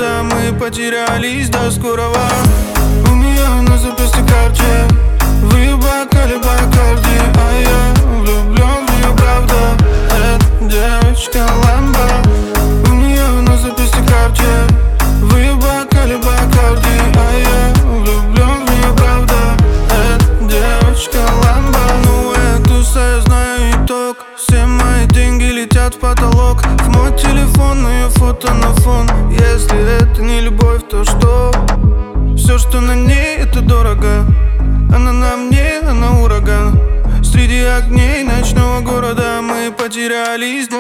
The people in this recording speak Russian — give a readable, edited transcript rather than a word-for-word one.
города мы потерялись до скорого. У нее на запястье Cartier, выебак или Бакарди, а я влюблен в нее, правда. Эта девочка Ламбо. У нее на запястье Cartier, выебак или Бакарди, а я влюблен в нее, правда. Эта девочка Ламбо. Ну эту я знаю итог. Все мои деньги летят в потолок. В мой телефон ее фото на фон. Если это не любовь, то что? Все, что на ней, это дорого. Она на мне, она ураган. Среди огней ночного города мы потерялись